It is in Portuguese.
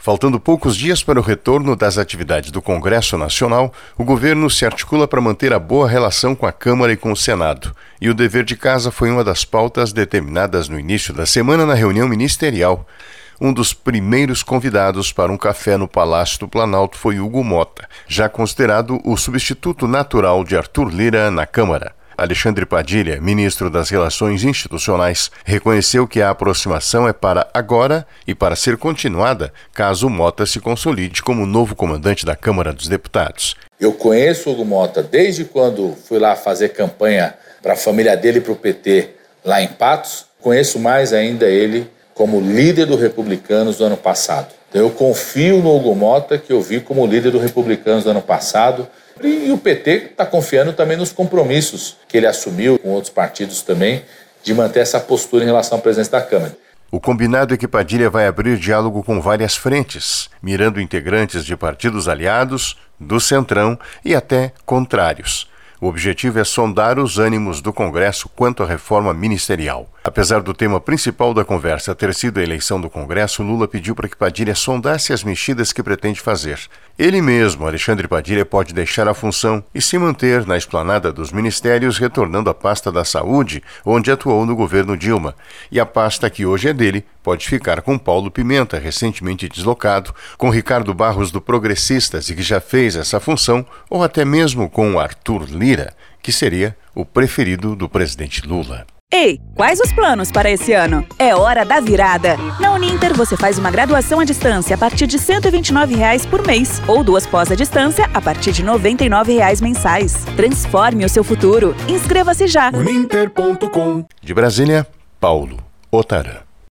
Faltando poucos dias para o retorno das atividades do Congresso Nacional, o governo se articula para manter a boa relação com a Câmara e com o Senado. E o dever de casa foi uma das pautas determinadas no início da semana na reunião ministerial. Um dos primeiros convidados para um café no Palácio do Planalto foi Hugo Mota, já considerado o substituto natural de Arthur Lira na Câmara. Alexandre Padilha, ministro das Relações Institucionais, reconheceu que a aproximação é para agora e para ser continuada caso Mota se consolide como novo comandante da Câmara dos Deputados. Eu conheço o Hugo Mota desde quando fui lá fazer campanha para a família dele e para o PT lá em Patos. Conheço mais ainda ele como líder do Republicanos do ano passado. Então eu confio no Hugo Mota, que eu vi como líder do Republicanos do ano passado. E o PT está confiando também nos compromissos que ele assumiu com outros partidos também, de manter essa postura em relação à presidência da Câmara. O combinado é que Padilha vai abrir diálogo com várias frentes, mirando integrantes de partidos aliados, do Centrão e até contrários. O objetivo é sondar os ânimos do Congresso quanto à reforma ministerial. Apesar do tema principal da conversa ter sido a eleição do Congresso, Lula pediu para que Padilha sondasse as mexidas que pretende fazer. Ele mesmo, Alexandre Padilha, pode deixar a função e se manter na esplanada dos ministérios, retornando à pasta da Saúde, onde atuou no governo Dilma. E a pasta que hoje é dele pode ficar com Paulo Pimenta, recentemente deslocado, com Ricardo Barros do Progressistas e que já fez essa função, ou até mesmo com Arthur Lira, que seria o preferido do presidente Lula. Ei, quais os planos para esse ano? É hora da virada! Na Uninter, você faz uma graduação à distância a partir de R$ 129 por mês ou 2 pós à distância a partir de R$ 99 mensais. Transforme o seu futuro. Inscreva-se já! Uninter.com. De Brasília, Paulo Otarã.